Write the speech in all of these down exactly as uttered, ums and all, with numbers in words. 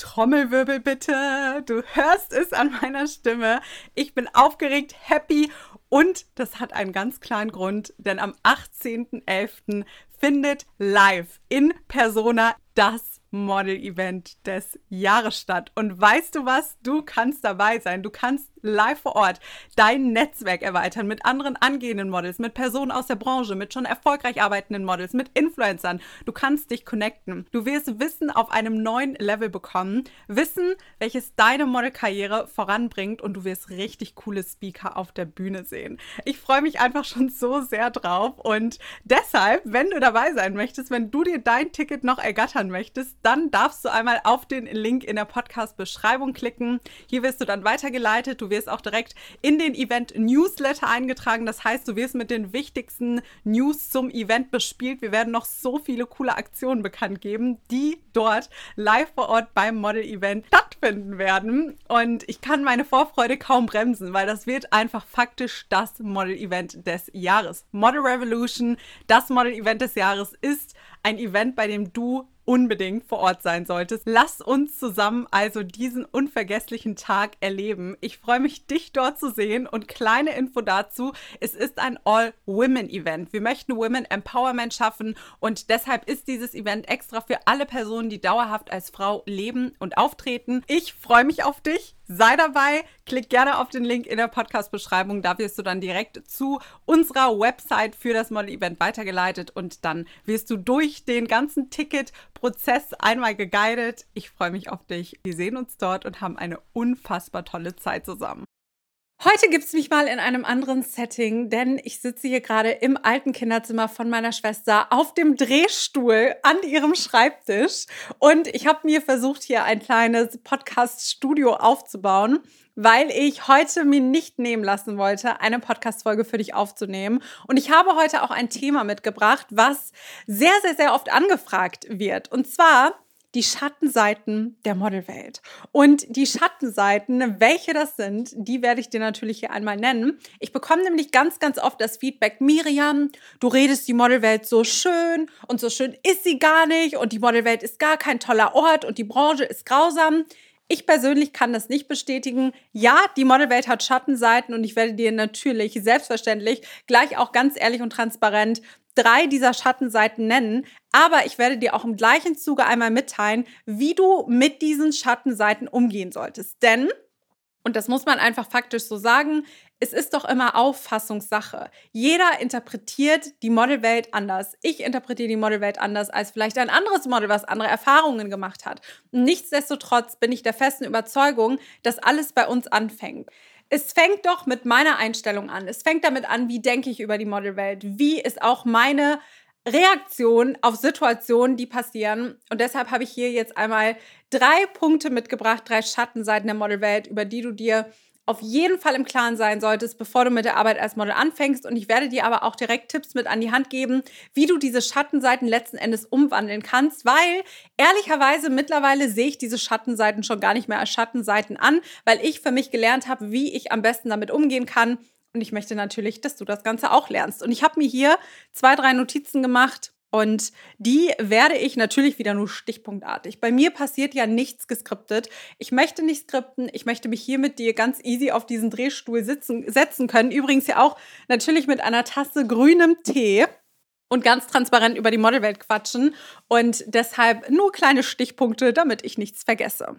Trommelwirbel bitte. Du hörst es an meiner Stimme. Ich bin aufgeregt, happy und das hat einen ganz klaren Grund, denn am achtzehnten elften findet live in Persona das Model-Event des Jahres statt. Und weißt du was? Du kannst dabei sein. Du kannst live vor Ort dein Netzwerk erweitern mit anderen angehenden Models, mit Personen aus der Branche, mit schon erfolgreich arbeitenden Models, mit Influencern. Du kannst dich connecten. Du wirst Wissen auf einem neuen Level bekommen. Wissen, welches deine Modelkarriere voranbringt und du wirst richtig coole Speaker auf der Bühne sehen. Ich freue mich einfach schon so sehr drauf und deshalb, wenn du dabei sein möchtest, wenn du dir dein Ticket noch ergattern möchtest, dann darfst du einmal auf den Link in der Podcast-Beschreibung klicken. Hier wirst du dann weitergeleitet. Du wirst auch direkt in den Event-Newsletter eingetragen. Das heißt, du wirst mit den wichtigsten News zum Event bespielt. Wir werden noch so viele coole Aktionen bekannt geben, die dort live vor Ort beim Model-Event stattfinden werden. Und ich kann meine Vorfreude kaum bremsen, weil das wird einfach faktisch das Model-Event des Jahres. Model Revolution, das Model-Event des Jahres, ist ein Event, bei dem du unbedingt vor Ort sein solltest. Lass uns zusammen also diesen unvergesslichen Tag erleben. Ich freue mich, dich dort zu sehen und kleine Info dazu, es ist ein All-Women-Event. Wir möchten Women Empowerment schaffen und deshalb ist dieses Event extra für alle Personen, die dauerhaft als Frau leben und auftreten. Ich freue mich auf dich. Sei dabei, klick gerne auf den Link in der Podcast-Beschreibung, da wirst du dann direkt zu unserer Website für das Model-Event weitergeleitet und dann wirst du durch den ganzen Ticket-Prozess einmal geguidet. Ich freue mich auf dich. Wir sehen uns dort und haben eine unfassbar tolle Zeit zusammen. Heute gibt es mich mal in einem anderen Setting, denn ich sitze hier gerade im alten Kinderzimmer von meiner Schwester auf dem Drehstuhl an ihrem Schreibtisch und ich habe mir versucht, hier ein kleines Podcast-Studio aufzubauen, weil ich heute mir nicht nehmen lassen wollte, eine Podcast-Folge für dich aufzunehmen. Und ich habe heute auch ein Thema mitgebracht, was sehr, sehr, sehr oft angefragt wird. Und zwar die Schattenseiten der Modelwelt. Und die Schattenseiten, welche das sind, die werde ich dir natürlich hier einmal nennen. Ich bekomme nämlich ganz, ganz oft das Feedback: Miriam, du redest die Modelwelt so schön und so schön ist sie gar nicht und die Modelwelt ist gar kein toller Ort und die Branche ist grausam. Ich persönlich kann das nicht bestätigen. Ja, die Modelwelt hat Schattenseiten und ich werde dir natürlich selbstverständlich gleich auch ganz ehrlich und transparent drei dieser Schattenseiten nennen, aber ich werde dir auch im gleichen Zuge einmal mitteilen, wie du mit diesen Schattenseiten umgehen solltest. Denn, und das muss man einfach faktisch so sagen, es ist doch immer Auffassungssache. Jeder interpretiert die Modelwelt anders. Ich interpretiere die Modelwelt anders als vielleicht ein anderes Model, was andere Erfahrungen gemacht hat. Nichtsdestotrotz bin ich der festen Überzeugung, dass alles bei uns anfängt. Es fängt doch mit meiner Einstellung an. Es fängt damit an, wie denke ich über die Modelwelt? Wie ist auch meine Reaktion auf Situationen, die passieren? Und deshalb habe ich hier jetzt einmal drei Punkte mitgebracht, drei Schattenseiten der Modelwelt, über die du dir auf jeden Fall im Klaren sein solltest, bevor du mit der Arbeit als Model anfängst. Und ich werde dir aber auch direkt Tipps mit an die Hand geben, wie du diese Schattenseiten letzten Endes umwandeln kannst, weil ehrlicherweise mittlerweile sehe ich diese Schattenseiten schon gar nicht mehr als Schattenseiten an, weil ich für mich gelernt habe, wie ich am besten damit umgehen kann. Und ich möchte natürlich, dass du das Ganze auch lernst. Und ich habe mir hier zwei, drei Notizen gemacht. Und die werde ich natürlich wieder nur stichpunktartig. Bei mir passiert ja nichts geskriptet. Ich möchte nicht skripten. Ich möchte mich hier mit dir ganz easy auf diesen Drehstuhl sitzen, setzen können. Übrigens ja auch natürlich mit einer Tasse grünem Tee und ganz transparent über die Modelwelt quatschen. Und deshalb nur kleine Stichpunkte, damit ich nichts vergesse.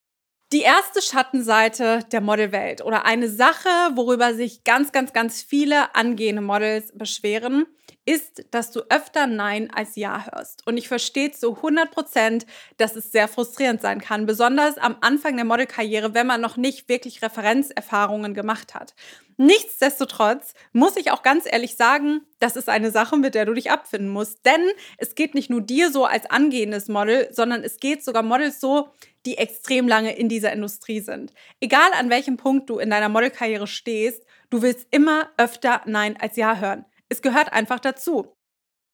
Die erste Schattenseite der Modelwelt oder eine Sache, worüber sich ganz, ganz, ganz viele angehende Models beschweren, ist, dass du öfter Nein als Ja hörst. Und ich verstehe zu hundert Prozent, dass es sehr frustrierend sein kann, besonders am Anfang der Modelkarriere, wenn man noch nicht wirklich Referenzerfahrungen gemacht hat. Nichtsdestotrotz muss ich auch ganz ehrlich sagen, das ist eine Sache, mit der du dich abfinden musst. Denn es geht nicht nur dir so als angehendes Model, sondern es geht sogar Models so, die extrem lange in dieser Industrie sind. Egal an welchem Punkt du in deiner Modelkarriere stehst, du willst immer öfter Nein als Ja hören. Es gehört einfach dazu.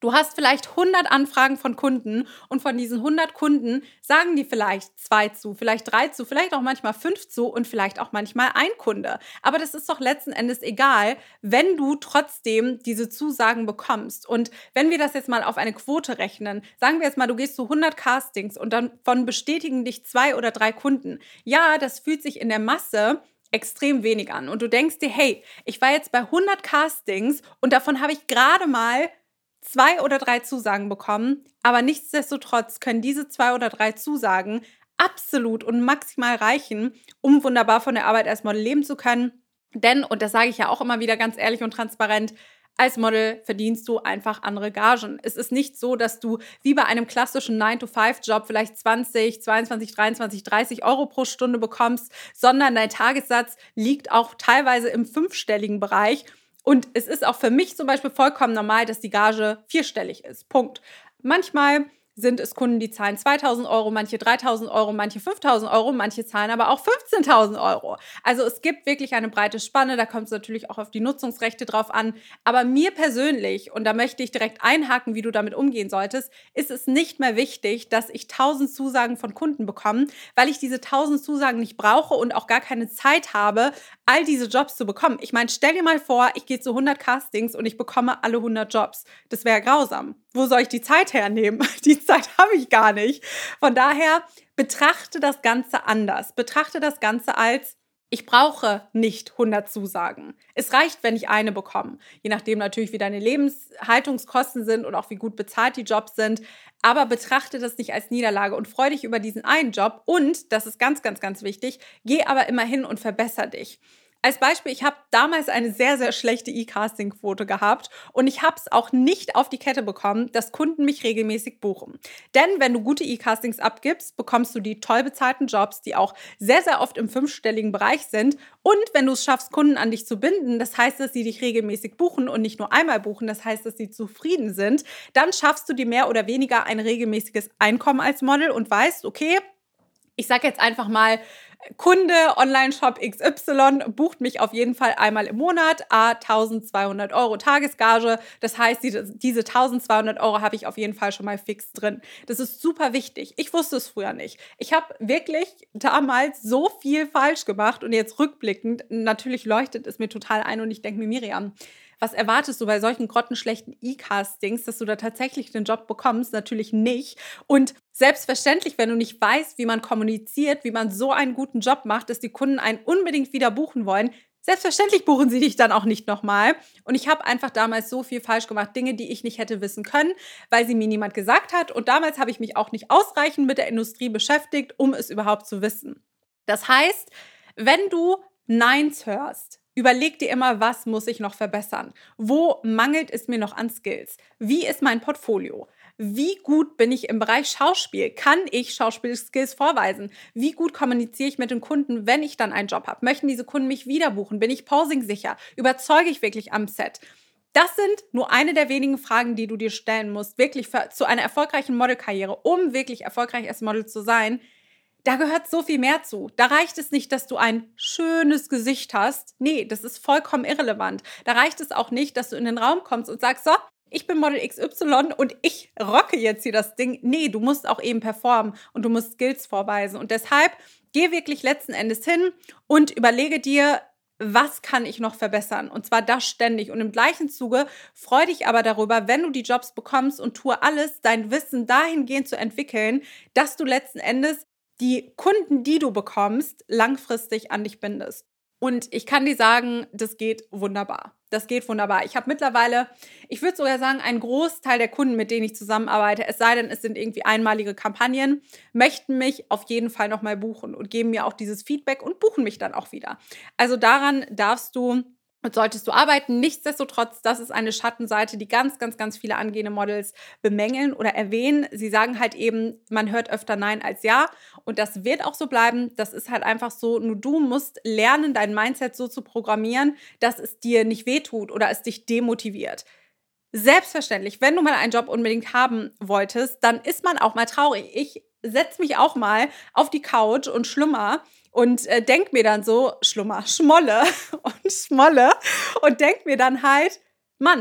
Du hast vielleicht hundert Anfragen von Kunden und von diesen hundert Kunden sagen die vielleicht zwei zu, vielleicht drei zu, vielleicht auch manchmal fünf zu und vielleicht auch manchmal ein Kunde. Aber das ist doch letzten Endes egal, wenn du trotzdem diese Zusagen bekommst. Und wenn wir das jetzt mal auf eine Quote rechnen, sagen wir jetzt mal, du gehst zu hundert Castings und davon bestätigen dich zwei oder drei Kunden. Ja, das fühlt sich in der Masse extrem wenig an. Und du denkst dir, hey, ich war jetzt bei hundert Castings und davon habe ich gerade mal zwei oder drei Zusagen bekommen, aber nichtsdestotrotz können diese zwei oder drei Zusagen absolut und maximal reichen, um wunderbar von der Arbeit als Model leben zu können. Denn, und das sage ich ja auch immer wieder ganz ehrlich und transparent, als Model verdienst du einfach andere Gagen. Es ist nicht so, dass du wie bei einem klassischen nine to five Job vielleicht zwanzig, zweiundzwanzig, dreiundzwanzig, dreißig Euro pro Stunde bekommst, sondern dein Tagessatz liegt auch teilweise im fünfstelligen Bereich. Und es ist auch für mich zum Beispiel vollkommen normal, dass die Gage vierstellig ist. Punkt. Manchmal sind es Kunden, die zahlen zweitausend Euro, manche dreitausend Euro, manche fünftausend Euro, manche zahlen aber auch fünfzehntausend Euro. Also es gibt wirklich eine breite Spanne, da kommt es natürlich auch auf die Nutzungsrechte drauf an. Aber mir persönlich, und da möchte ich direkt einhaken, wie du damit umgehen solltest, ist es nicht mehr wichtig, dass ich tausend Zusagen von Kunden bekomme, weil ich diese tausend Zusagen nicht brauche und auch gar keine Zeit habe, all diese Jobs zu bekommen. Ich meine, stell dir mal vor, ich gehe zu hundert Castings und ich bekomme alle hundert Jobs. Das wäre grausam. Wo soll ich die Zeit hernehmen? Die Zeit habe ich gar nicht. Von daher betrachte das Ganze anders. Betrachte das Ganze als, ich brauche nicht hundert Zusagen. Es reicht, wenn ich eine bekomme. Je nachdem natürlich, wie deine Lebenshaltungskosten sind und auch wie gut bezahlt die Jobs sind. Aber betrachte das nicht als Niederlage und freu dich über diesen einen Job. Und, das ist ganz, ganz, ganz wichtig, geh aber immer hin und verbessere dich. Als Beispiel, ich habe damals eine sehr, sehr schlechte E-Casting-Quote gehabt und ich habe es auch nicht auf die Kette bekommen, dass Kunden mich regelmäßig buchen. Denn wenn du gute E-Castings abgibst, bekommst du die toll bezahlten Jobs, die auch sehr, sehr oft im fünfstelligen Bereich sind. Und wenn du es schaffst, Kunden an dich zu binden, das heißt, dass sie dich regelmäßig buchen und nicht nur einmal buchen, das heißt, dass sie zufrieden sind, dann schaffst du dir mehr oder weniger ein regelmäßiges Einkommen als Model und weißt, okay, ich sage jetzt einfach mal, Kunde, Online-Shop X Y bucht mich auf jeden Fall einmal im Monat, a eintausendzweihundert Euro Tagesgage. Das heißt, diese eintausendzweihundert Euro habe ich auf jeden Fall schon mal fix drin. Das ist super wichtig. Ich wusste es früher nicht. Ich habe wirklich damals so viel falsch gemacht und jetzt rückblickend, natürlich leuchtet es mir total ein und ich denke mir, Miriam, was erwartest du bei solchen grottenschlechten E-Castings, dass du da tatsächlich den Job bekommst? Natürlich nicht. Und selbstverständlich, wenn du nicht weißt, wie man kommuniziert, wie man so einen guten Job macht, dass die Kunden einen unbedingt wieder buchen wollen, selbstverständlich buchen sie dich dann auch nicht nochmal. Und ich habe einfach damals so viel falsch gemacht, Dinge, die ich nicht hätte wissen können, weil sie mir niemand gesagt hat. Und damals habe ich mich auch nicht ausreichend mit der Industrie beschäftigt, um es überhaupt zu wissen. Das heißt, wenn du Neins hörst, überleg dir immer, was muss ich noch verbessern? Wo mangelt es mir noch an Skills? Wie ist mein Portfolio? Wie gut bin ich im Bereich Schauspiel? Kann ich Schauspielskills vorweisen? Wie gut kommuniziere ich mit den Kunden, wenn ich dann einen Job habe? Möchten diese Kunden mich wieder buchen? Bin ich posing-sicher? Überzeuge ich wirklich am Set? Das sind nur eine der wenigen Fragen, die du dir stellen musst, wirklich für, zu einer erfolgreichen Modelkarriere, um wirklich erfolgreich als Model zu sein. Da gehört so viel mehr zu. Da reicht es nicht, dass du ein schönes Gesicht hast. Nee, das ist vollkommen irrelevant. Da reicht es auch nicht, dass du in den Raum kommst und sagst, so, ich bin Model X Y und ich rocke jetzt hier das Ding. Nee, du musst auch eben performen und du musst Skills vorweisen. Und deshalb geh wirklich letzten Endes hin und überlege dir, was kann ich noch verbessern? Und zwar das ständig. Und im gleichen Zuge freu dich aber darüber, wenn du die Jobs bekommst und tue alles, dein Wissen dahingehend zu entwickeln, dass du letzten Endes die Kunden, die du bekommst, langfristig an dich bindest. Und ich kann dir sagen, das geht wunderbar. Das geht wunderbar. Ich habe mittlerweile, ich würde sogar sagen, einen Großteil der Kunden, mit denen ich zusammenarbeite, es sei denn, es sind irgendwie einmalige Kampagnen, möchten mich auf jeden Fall nochmal buchen und geben mir auch dieses Feedback und buchen mich dann auch wieder. Also daran darfst du und solltest du arbeiten. Nichtsdestotrotz, das ist eine Schattenseite, die ganz, ganz, ganz viele angehende Models bemängeln oder erwähnen. Sie sagen halt eben, man hört öfter Nein als Ja. Und das wird auch so bleiben. Das ist halt einfach so. Nur du musst lernen, dein Mindset so zu programmieren, dass es dir nicht wehtut oder es dich demotiviert. Selbstverständlich, wenn du mal einen Job unbedingt haben wolltest, dann ist man auch mal traurig. Ich setze mich auch mal auf die Couch und schlummer und äh, denk mir dann so, schlummer, schmolle und schmolle und denk mir dann halt, Mann,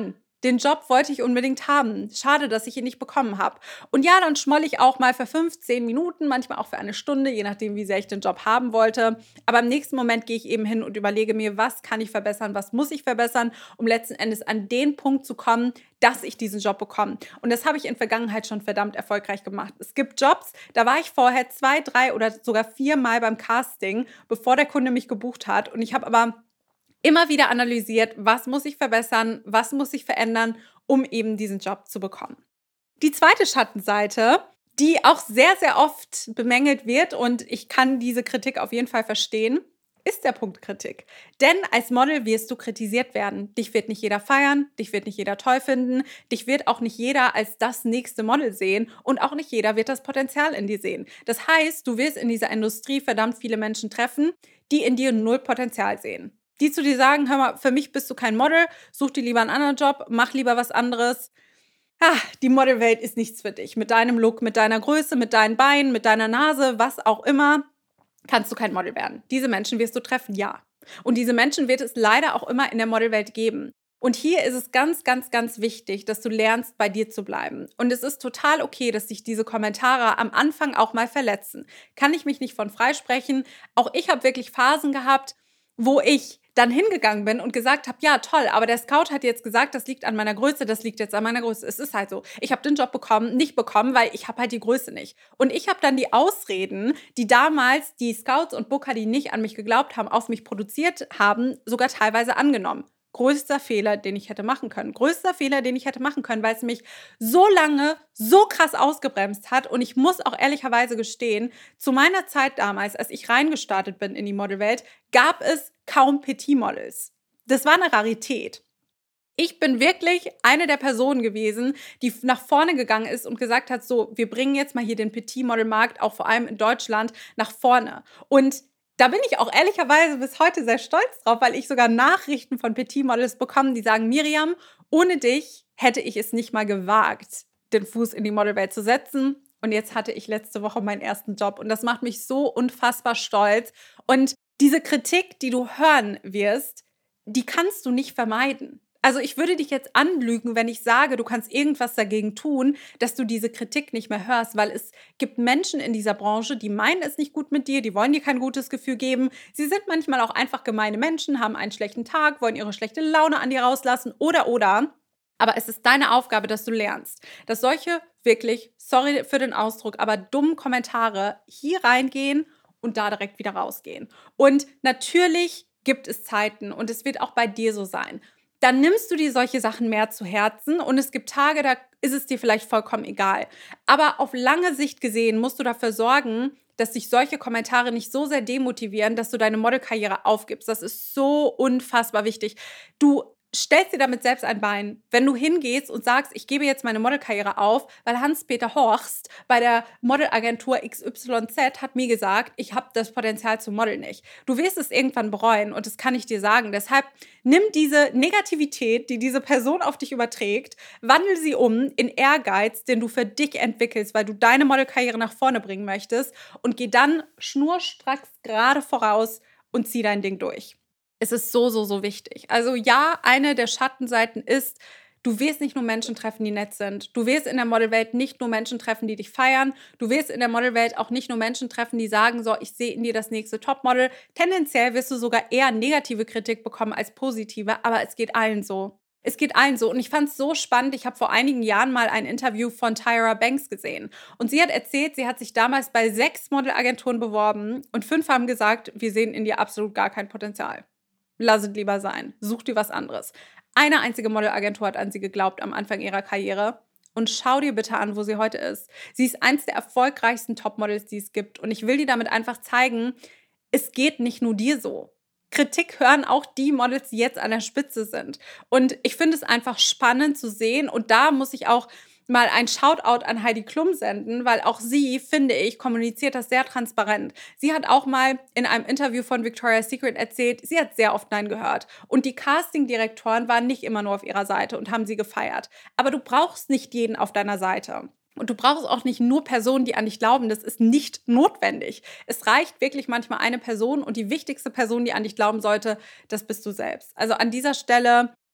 Den Job wollte ich unbedingt haben. Schade, dass ich ihn nicht bekommen habe. Und ja, dann schmoll ich auch mal für fünfzehn Minuten, manchmal auch für eine Stunde, je nachdem, wie sehr ich den Job haben wollte. Aber im nächsten Moment gehe ich eben hin und überlege mir, was kann ich verbessern, was muss ich verbessern, um letzten Endes an den Punkt zu kommen, dass ich diesen Job bekomme. Und das habe ich in der Vergangenheit schon verdammt erfolgreich gemacht. Es gibt Jobs, da war ich vorher zwei, drei oder sogar vier Mal beim Casting, bevor der Kunde mich gebucht hat. Und ich habe aber immer wieder analysiert, was muss ich verbessern, was muss ich verändern, um eben diesen Job zu bekommen. Die zweite Schattenseite, die auch sehr, sehr oft bemängelt wird und ich kann diese Kritik auf jeden Fall verstehen, ist der Punkt Kritik. Denn als Model wirst du kritisiert werden. Dich wird nicht jeder feiern, dich wird nicht jeder toll finden, dich wird auch nicht jeder als das nächste Model sehen und auch nicht jeder wird das Potenzial in dir sehen. Das heißt, du wirst in dieser Industrie verdammt viele Menschen treffen, die in dir null Potenzial sehen. Die zu dir sagen, hör mal, für mich bist du kein Model, such dir lieber einen anderen Job, mach lieber was anderes. Ah, die Modelwelt ist nichts für dich. Mit deinem Look, mit deiner Größe, mit deinen Beinen, mit deiner Nase, was auch immer, kannst du kein Model werden. Diese Menschen wirst du treffen, ja. Und diese Menschen wird es leider auch immer in der Modelwelt geben. Und hier ist es ganz, ganz, ganz wichtig, dass du lernst, bei dir zu bleiben. Und es ist total okay, dass dich diese Kommentare am Anfang auch mal verletzen. Kann ich mich nicht von freisprechen. Auch ich habe wirklich Phasen gehabt, wo ich dann hingegangen bin und gesagt habe, ja toll, aber der Scout hat jetzt gesagt, das liegt an meiner Größe, das liegt jetzt an meiner Größe. Es ist halt so. Ich habe den Job bekommen, nicht bekommen, weil ich habe halt die Größe nicht. Und ich habe dann die Ausreden, die damals die Scouts und Booker, die nicht an mich geglaubt haben, auf mich produziert haben, sogar teilweise angenommen. Größter Fehler, den ich hätte machen können. Größter Fehler, den ich hätte machen können, weil es mich so lange, so krass ausgebremst hat. Und ich muss auch ehrlicherweise gestehen, zu meiner Zeit damals, als ich reingestartet bin in die Modelwelt, gab es kaum Petit-Models. Das war eine Rarität. Ich bin wirklich eine der Personen gewesen, die nach vorne gegangen ist und gesagt hat, so, wir bringen jetzt mal hier den Petit-Model-Markt, auch vor allem in Deutschland, nach vorne. Und da bin ich auch ehrlicherweise bis heute sehr stolz drauf, weil ich sogar Nachrichten von Petit-Models bekomme, die sagen, Miriam, ohne dich hätte ich es nicht mal gewagt, den Fuß in die Modelwelt zu setzen. Und jetzt hatte ich letzte Woche meinen ersten Job und das macht mich so unfassbar stolz. Und diese Kritik, die du hören wirst, die kannst du nicht vermeiden. Also ich würde dich jetzt anlügen, wenn ich sage, du kannst irgendwas dagegen tun, dass du diese Kritik nicht mehr hörst, weil es gibt Menschen in dieser Branche, die meinen es nicht gut mit dir, die wollen dir kein gutes Gefühl geben. Sie sind manchmal auch einfach gemeine Menschen, haben einen schlechten Tag, wollen ihre schlechte Laune an dir rauslassen oder, oder. Aber es ist deine Aufgabe, dass du lernst, dass solche wirklich, sorry für den Ausdruck, aber dummen Kommentare hier reingehen und da direkt wieder rausgehen. Und natürlich gibt es Zeiten und es wird auch bei dir so sein. Dann nimmst du dir solche Sachen mehr zu Herzen und es gibt Tage, da ist es dir vielleicht vollkommen egal. Aber auf lange Sicht gesehen musst du dafür sorgen, dass dich solche Kommentare nicht so sehr demotivieren, dass du deine Modelkarriere aufgibst. Das ist so unfassbar wichtig. Du stellst dir damit selbst ein Bein. Wenn du hingehst und sagst, ich gebe jetzt meine Modelkarriere auf, weil Hans-Peter Horst bei der Modelagentur X Y Z hat mir gesagt, ich habe das Potenzial zum Model nicht. Du wirst es irgendwann bereuen und das kann ich dir sagen. Deshalb nimm diese Negativität, die diese Person auf dich überträgt, wandel sie um in Ehrgeiz, den du für dich entwickelst, weil du deine Modelkarriere nach vorne bringen möchtest und geh dann schnurstracks gerade voraus und zieh dein Ding durch. Es ist so, so, so wichtig. Also ja, eine der Schattenseiten ist, du wirst nicht nur Menschen treffen, die nett sind. Du wirst in der Modelwelt nicht nur Menschen treffen, die dich feiern. Du wirst in der Modelwelt auch nicht nur Menschen treffen, die sagen, so, ich sehe in dir das nächste Topmodel. Tendenziell wirst du sogar eher negative Kritik bekommen als positive, aber es geht allen so. Es geht allen so. Und ich fand es so spannend. Ich habe vor einigen Jahren mal ein Interview von Tyra Banks gesehen. Und sie hat erzählt, sie hat sich damals bei sechs Modelagenturen beworben und fünf haben gesagt, wir sehen in dir absolut gar kein Potenzial. Lass es lieber sein. Such dir was anderes. Eine einzige Modelagentur hat an sie geglaubt am Anfang ihrer Karriere. Und schau dir bitte an, wo sie heute ist. Sie ist eins der erfolgreichsten Topmodels, die es gibt. Und ich will dir damit einfach zeigen, es geht nicht nur dir so. Kritik hören auch die Models, die jetzt an der Spitze sind. Und ich finde es einfach spannend zu sehen. Und da muss ich auch mal ein Shoutout an Heidi Klum senden, weil auch sie, finde ich, kommuniziert das sehr transparent. Sie hat auch mal in einem Interview von Victoria's Secret erzählt, sie hat sehr oft Nein gehört. Und die Casting-Direktoren waren nicht immer nur auf ihrer Seite und haben sie gefeiert. Aber du brauchst nicht jeden auf deiner Seite. Und du brauchst auch nicht nur Personen, die an dich glauben. Das ist nicht notwendig. Es reicht wirklich manchmal eine Person und die wichtigste Person, die an dich glauben sollte, das bist du selbst. Also an dieser Stelle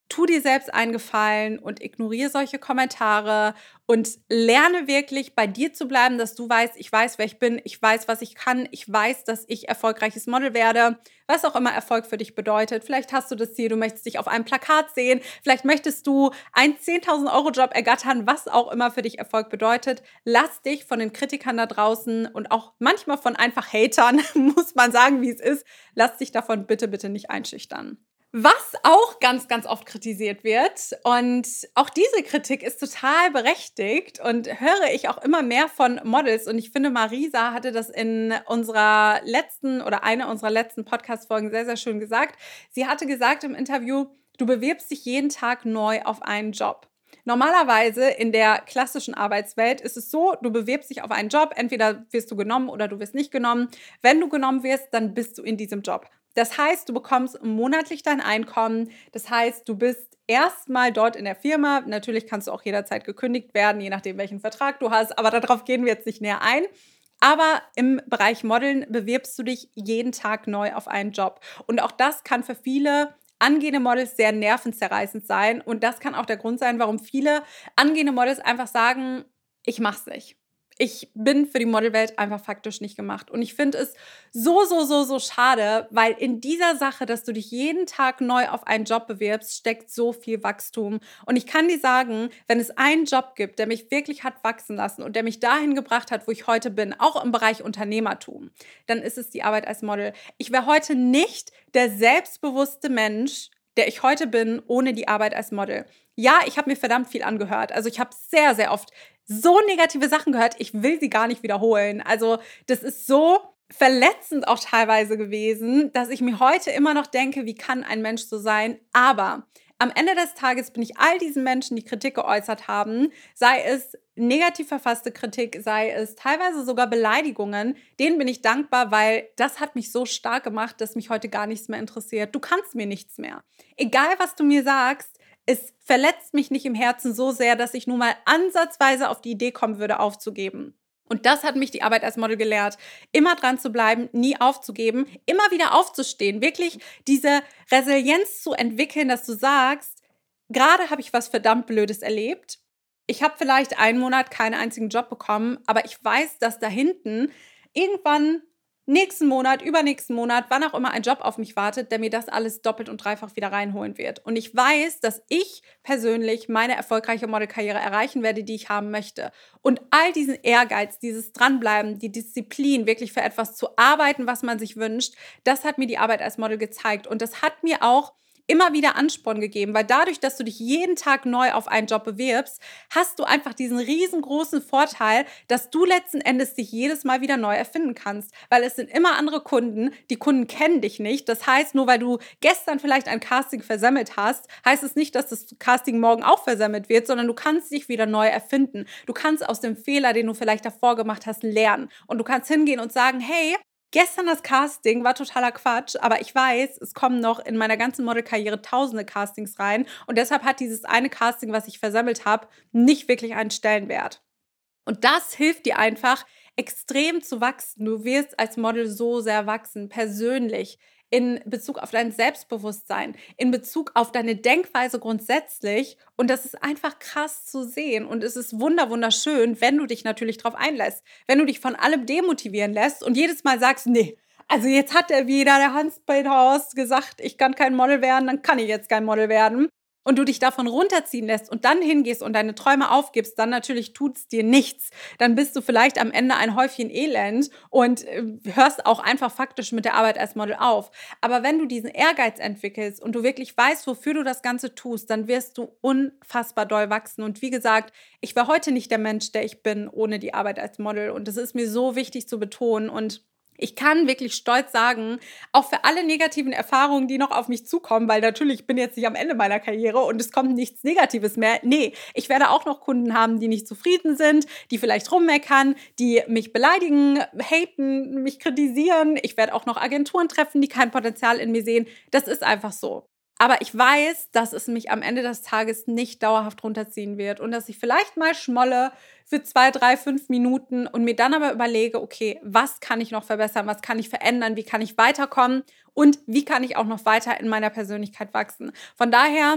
tu dir selbst einen Gefallen und ignoriere solche Kommentare und lerne wirklich bei dir zu bleiben, dass du weißt, ich weiß, wer ich bin, ich weiß, was ich kann, ich weiß, dass ich erfolgreiches Model werde, was auch immer Erfolg für dich bedeutet. Vielleicht hast du das Ziel, du möchtest dich auf einem Plakat sehen, vielleicht möchtest du einen zehntausend Euro Job ergattern, was auch immer für dich Erfolg bedeutet. Lass dich von den Kritikern da draußen und auch manchmal von einfach Hatern, muss man sagen, wie es ist, lass dich davon bitte, bitte nicht einschüchtern. Was auch ganz, ganz oft kritisiert wird, und auch diese Kritik ist total berechtigt und höre ich auch immer mehr von Models, und ich finde, Marisa hatte das in unserer letzten oder einer unserer letzten Podcast-Folgen sehr, sehr schön gesagt. Sie hatte gesagt im Interview, du bewirbst dich jeden Tag neu auf einen Job. Normalerweise in der klassischen Arbeitswelt ist es so, du bewirbst dich auf einen Job, entweder wirst du genommen oder du wirst nicht genommen. Wenn du genommen wirst, dann bist du in diesem Job. Das heißt, du bekommst monatlich dein Einkommen. Das heißt, du bist erstmal dort in der Firma. Natürlich kannst du auch jederzeit gekündigt werden, je nachdem, welchen Vertrag du hast. Aber darauf gehen wir jetzt nicht näher ein. Aber im Bereich Modeln bewirbst du dich jeden Tag neu auf einen Job. Und auch das kann für viele angehende Models sehr nervenzerreißend sein. Und das kann auch der Grund sein, warum viele angehende Models einfach sagen, ich mach's nicht. Ich bin für die Modelwelt einfach faktisch nicht gemacht. Und ich finde es so, so, so, so schade, weil in dieser Sache, dass du dich jeden Tag neu auf einen Job bewirbst, steckt so viel Wachstum. Und ich kann dir sagen, wenn es einen Job gibt, der mich wirklich hat wachsen lassen und der mich dahin gebracht hat, wo ich heute bin, auch im Bereich Unternehmertum, dann ist es die Arbeit als Model. Ich wäre heute nicht der selbstbewusste Mensch, der ich heute bin, ohne die Arbeit als Model. Ja, ich habe mir verdammt viel angehört. Also ich habe sehr, sehr oft so negative Sachen gehört, ich will sie gar nicht wiederholen. Also das ist so verletzend auch teilweise gewesen, dass ich mir heute immer noch denke, wie kann ein Mensch so sein? Aber am Ende des Tages bin ich all diesen Menschen, die Kritik geäußert haben, sei es negativ verfasste Kritik, sei es teilweise sogar Beleidigungen, denen bin ich dankbar, weil das hat mich so stark gemacht, dass mich heute gar nichts mehr interessiert. Du kannst mir nichts mehr. Egal, was du mir sagst, es verletzt mich nicht im Herzen so sehr, dass ich nur mal ansatzweise auf die Idee kommen würde, aufzugeben. Und das hat mich die Arbeit als Model gelehrt, immer dran zu bleiben, nie aufzugeben, immer wieder aufzustehen, wirklich diese Resilienz zu entwickeln, dass du sagst, gerade habe ich was verdammt Blödes erlebt. Ich habe vielleicht einen Monat keinen einzigen Job bekommen, aber ich weiß, dass da hinten irgendwann nächsten Monat, übernächsten Monat, wann auch immer ein Job auf mich wartet, der mir das alles doppelt und dreifach wieder reinholen wird. Und ich weiß, dass ich persönlich meine erfolgreiche Modelkarriere erreichen werde, die ich haben möchte. Und all diesen Ehrgeiz, dieses Dranbleiben, die Disziplin, wirklich für etwas zu arbeiten, was man sich wünscht, das hat mir die Arbeit als Model gezeigt. Und das hat mir auch immer wieder Ansporn gegeben, weil dadurch, dass du dich jeden Tag neu auf einen Job bewirbst, hast du einfach diesen riesengroßen Vorteil, dass du letzten Endes dich jedes Mal wieder neu erfinden kannst, weil es sind immer andere Kunden, die Kunden kennen dich nicht. Das heißt, nur weil du gestern vielleicht ein Casting versemmelt hast, heißt es nicht, dass das Casting morgen auch versemmelt wird, sondern du kannst dich wieder neu erfinden. Du kannst aus dem Fehler, den du vielleicht davor gemacht hast, lernen und du kannst hingehen und sagen, hey, gestern das Casting war totaler Quatsch, aber ich weiß, es kommen noch in meiner ganzen Modelkarriere tausende Castings rein und deshalb hat dieses eine Casting, was ich versammelt habe, nicht wirklich einen Stellenwert. Und das hilft dir einfach, extrem zu wachsen. Du wirst als Model so sehr wachsen, persönlich, in Bezug auf dein Selbstbewusstsein, in Bezug auf deine Denkweise grundsätzlich. Und das ist einfach krass zu sehen. Und es ist wunder wunderschön, wenn du dich natürlich drauf einlässt. Wenn du dich von allem demotivieren lässt und jedes Mal sagst, nee, also jetzt hat er wieder, der Hans Peterhaus, gesagt, ich kann kein Model werden, dann kann ich jetzt kein Model werden. Und du dich davon runterziehen lässt und dann hingehst und deine Träume aufgibst, dann natürlich tut es dir nichts. Dann bist du vielleicht am Ende ein Häufchen Elend und äh, hörst auch einfach faktisch mit der Arbeit als Model auf. Aber wenn du diesen Ehrgeiz entwickelst und du wirklich weißt, wofür du das Ganze tust, dann wirst du unfassbar doll wachsen. Und wie gesagt, ich war heute nicht der Mensch, der ich bin, ohne die Arbeit als Model. Und das ist mir so wichtig zu betonen. Und ich kann wirklich stolz sagen, auch für alle negativen Erfahrungen, die noch auf mich zukommen, weil natürlich bin ich jetzt nicht am Ende meiner Karriere und es kommt nichts Negatives mehr. Nee, ich werde auch noch Kunden haben, die nicht zufrieden sind, die vielleicht rummeckern, die mich beleidigen, haten, mich kritisieren. Ich werde auch noch Agenturen treffen, die kein Potenzial in mir sehen. Das ist einfach so. Aber ich weiß, dass es mich am Ende des Tages nicht dauerhaft runterziehen wird und dass ich vielleicht mal schmolle für zwei, drei, fünf Minuten und mir dann aber überlege, okay, was kann ich noch verbessern, was kann ich verändern, wie kann ich weiterkommen und wie kann ich auch noch weiter in meiner Persönlichkeit wachsen. Von daher,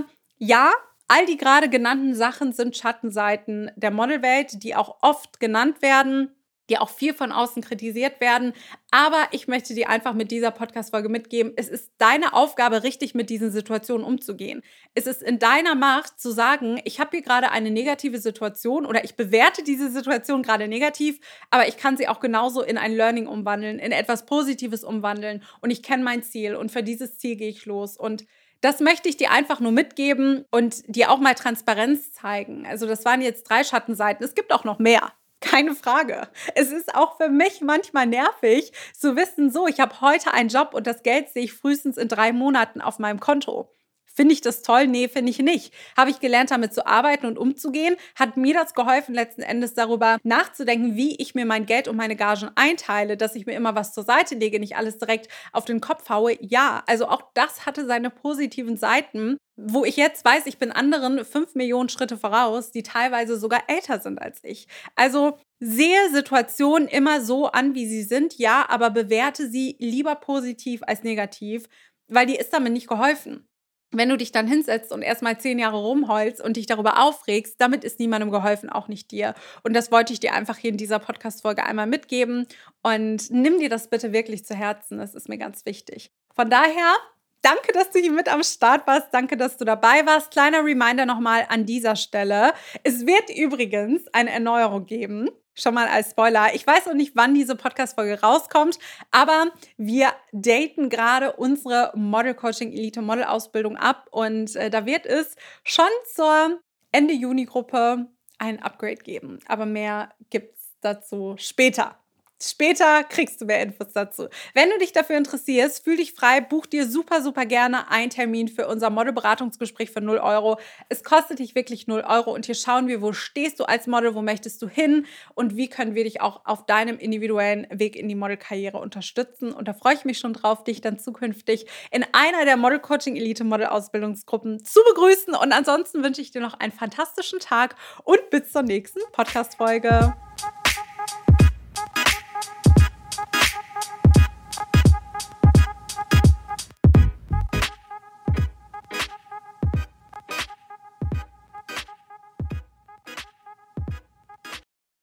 Ja, all die gerade genannten Sachen sind Schattenseiten der Modelwelt, die auch oft genannt werden, die auch viel von außen kritisiert werden. Aber ich möchte dir einfach mit dieser Podcast-Folge mitgeben, es ist deine Aufgabe, richtig mit diesen Situationen umzugehen. Es ist in deiner Macht zu sagen, ich habe hier gerade eine negative Situation oder ich bewerte diese Situation gerade negativ, aber ich kann sie auch genauso in ein Learning umwandeln, in etwas Positives umwandeln und ich kenne mein Ziel und für dieses Ziel gehe ich los. Und das möchte ich dir einfach nur mitgeben und dir auch mal Transparenz zeigen. Also das waren jetzt drei Schattenseiten. Es gibt auch noch mehr. Keine Frage. Es ist auch für mich manchmal nervig zu wissen, so, ich habe heute einen Job und das Geld sehe ich frühestens in drei Monaten auf meinem Konto. Finde ich das toll? Nee, finde ich nicht. Habe ich gelernt, damit zu arbeiten und umzugehen? Hat mir das geholfen, letzten Endes darüber nachzudenken, wie ich mir mein Geld und meine Gagen einteile, dass ich mir immer was zur Seite lege, nicht alles direkt auf den Kopf haue? Ja, also auch das hatte seine positiven Seiten, wo ich jetzt weiß, ich bin anderen fünf Millionen Schritte voraus, die teilweise sogar älter sind als ich. Also sehe Situationen immer so an, wie sie sind, ja, aber bewerte sie lieber positiv als negativ, weil dir ist damit nicht geholfen. Wenn du dich dann hinsetzt und erstmal zehn Jahre rumheulst und dich darüber aufregst, damit ist niemandem geholfen, auch nicht dir. Und das wollte ich dir einfach hier in dieser Podcast-Folge einmal mitgeben. Und nimm dir das bitte wirklich zu Herzen. Das ist mir ganz wichtig. Von daher, danke, dass du hier mit am Start warst. Danke, dass du dabei warst. Kleiner Reminder nochmal an dieser Stelle. Es wird übrigens eine Erneuerung geben. Schon mal als Spoiler. Ich weiß noch nicht, wann diese Podcast-Folge rauskommt, aber wir daten gerade unsere Model-Coaching-Elite-Model-Ausbildung ab und äh, da wird es schon zur Ende-Juni-Gruppe ein Upgrade geben. Aber mehr gibt es dazu später. Später kriegst du mehr Infos dazu. Wenn du dich dafür interessierst, fühl dich frei, buch dir super, super gerne einen Termin für unser Modelberatungsgespräch für null Euro. Es kostet dich wirklich null Euro und hier schauen wir, wo stehst du als Model, wo möchtest du hin und wie können wir dich auch auf deinem individuellen Weg in die Modelkarriere unterstützen. Und da freue ich mich schon drauf, dich dann zukünftig in einer der Model Coaching Elite Model Ausbildungsgruppen zu begrüßen. Und ansonsten wünsche ich dir noch einen fantastischen Tag und bis zur nächsten Podcast-Folge.